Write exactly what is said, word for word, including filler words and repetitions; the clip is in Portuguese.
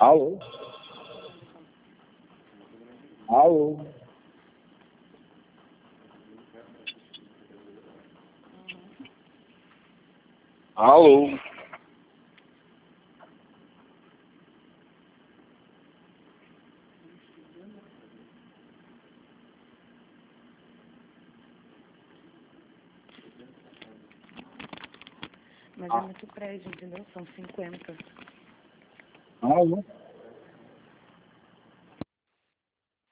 Alô? Alô? Alô? Mas é muito prédio, entendeu? São cinquenta. Alô?